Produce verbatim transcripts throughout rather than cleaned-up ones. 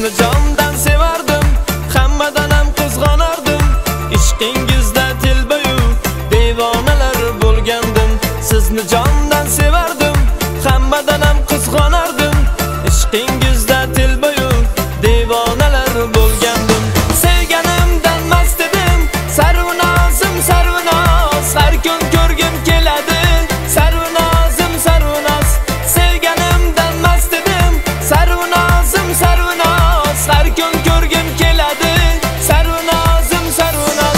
Sizni jondan sevardim, hammadan ham qizg'onardim. Ishqingizda telbayu devonalar bo'lgandim. Sizni jondan sevardim, hammadan ham qizg'onardim. Ishqingizda telbayu devonalar bo'lgandim. Sevganimdan mast edim, sarvunozim sarvunoz, har kun ko'rgim keladi. Sarvunozim sarvunoz, sevganimdan mast edim, sarvunozim sarvunoz, har kun ko'rgim keladi. Sarvunozim sarvunoz.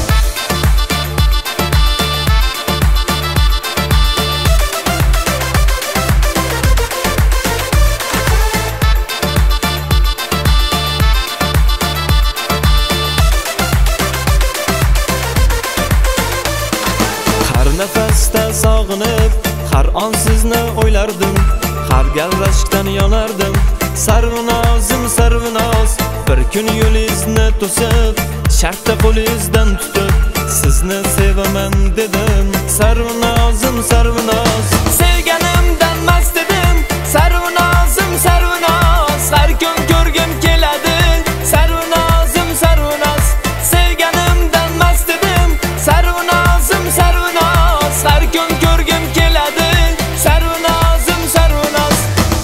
Har nafasda sog'inib, har on sizni o'ylardim. Har gal rashkdan yonardim. Sarvunozim sarvunoz, bir kun yo'lingizni to'sib, shartta qo'lingizdan tutib, sizni sevaman dedim. Sarvunozim sarvunoz, sevganimdan mast edim. Sarvunozim sarvunoz, har kun ko'rgim keladi. Sarvunozim sarvunoz, sevganimdan mast edim. Sarvunozim sarvunoz, har kun ko'rgim keladi. Sarvunozim sarvunoz.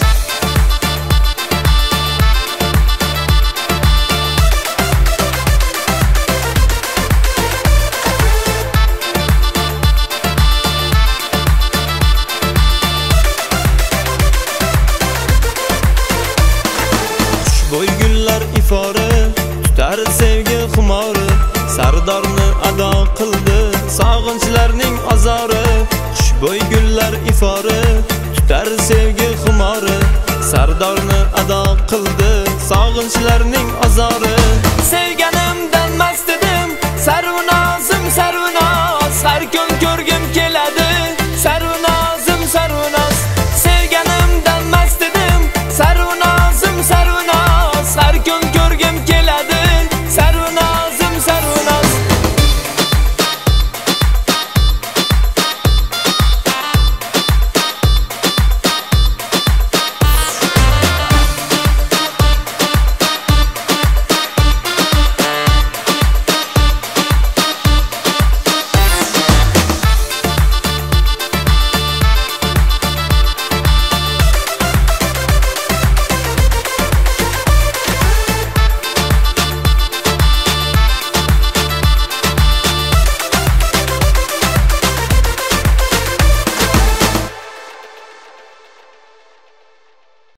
Xushbo'y gullar ifori, tutar sevgi xumori, sardorni ado qildi sog'inchlarning azori. Xushbo'y gullar ifori, tutar sevgi xumori, sardorni ado qildi sog'inchlarning azori.